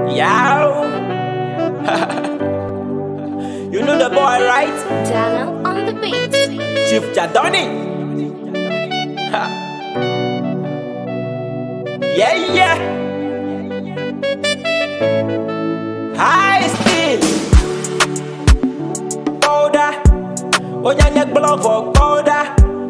Yow. You know the boy, right? Daniel on the beat. Chief Jadoni. Yeah, yeah. High still. Powder. Onyanya glove for powder.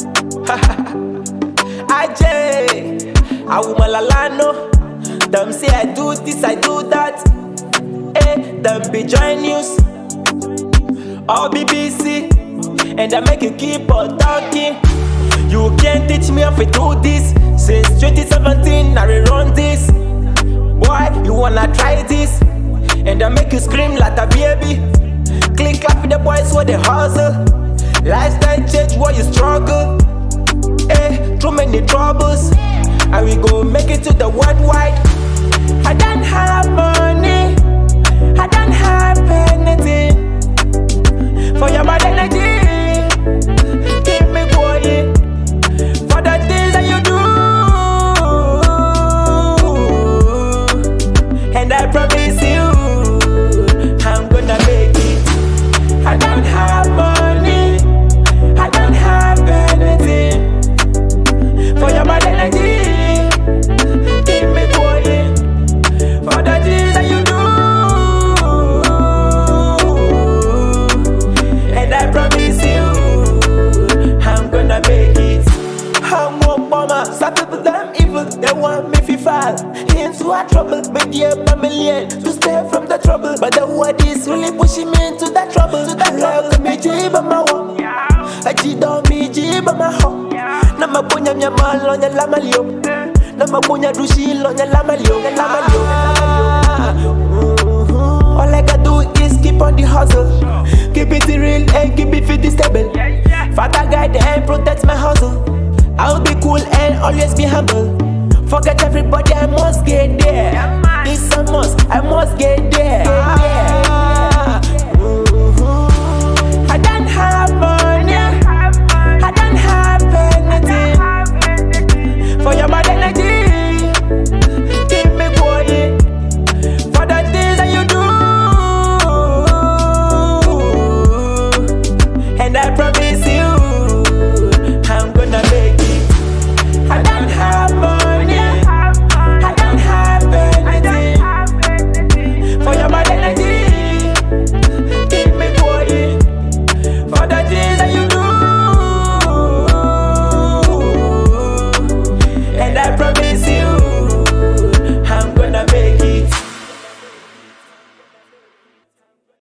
Ajay. Awumalalano. Them say I do this, I do that. Them be join news or BBC, and I make you keep on talking. You can't teach me how to do this. Since 2017, I run this. Boy, you wanna try this? And I make you scream like a baby. Clean clap with the boys where they hustle. Lifestyle change where you struggle. Too many troubles. And we go make it to the worldwide. I don't have money, I don't have anything. For your bad energy, keep me going. For the things that you do, and I promise you, I'm gonna make it. I don't have money, I don't have anything. For your bad energy, keep me going. For the things that you do, and I promise you, I'm gonna make it. I'm Obama, some people damn evil, they want me to fall into a trouble, but yeah, a million to stay from the trouble. But the word is really pushing me into that trouble. Like me jiba mawa, I jidon me jiba maho. Nama punya nyamalo nyalamalio, nama punya dushilo nyalamalio. All I gotta do is keep on the hustle, keep it real and keep it fit stable. Father guide and protect my hustle. I'll be cool and always be humble. Forget everybody, I must get there. This a must, I must get there.